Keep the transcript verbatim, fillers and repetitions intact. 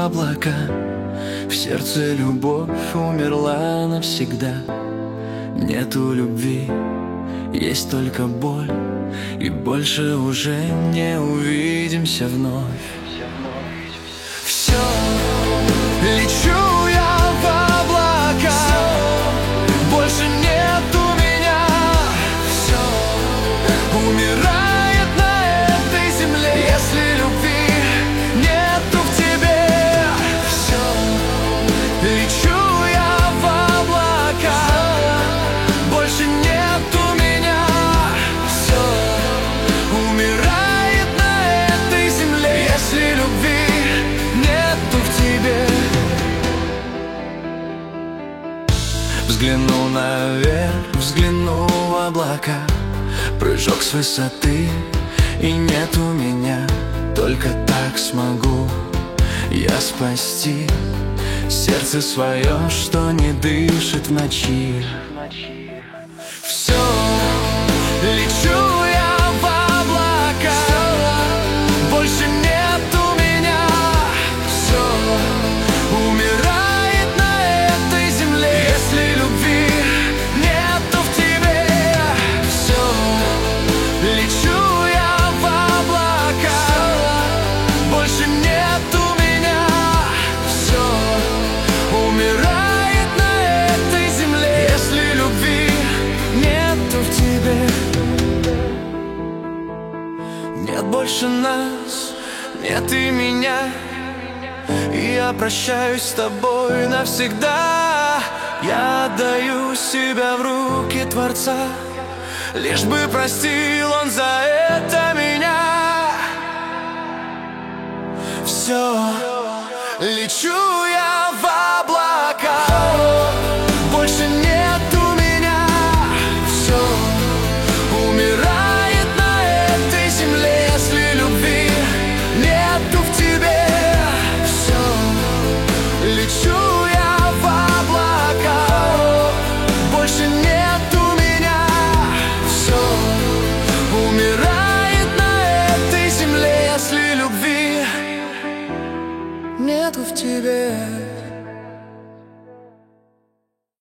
облака. В сердце любовь умерла навсегда. Нету любви, есть только боль, и больше уже не увидимся вновь. Все, лечу я в облака, больше нету меня. Все, умирает на этой земле, если любви нету в тебе. Все, лечу я в облака, больше нету меня. Все, умирает на этой земле, если любви нету в тебе. Взгляну наверх, взгляну в облака, прыжок с высоты, и нету меня. Только так смогу я спасти сердце свое, что не дышит в ночи. Все, лечу я в облака, больше нету меня. Все, умирает на этой земле, если любви нету в тебе. Все, лечу я в облака, больше нету меня. Все, умирает на этой земле, если любви нету в тебе. Нет больше нас, нет и меня, и я прощаюсь с тобой навсегда. Я отдаю себя в руки Творца, лишь бы простил Он за это меня. Все, лечу я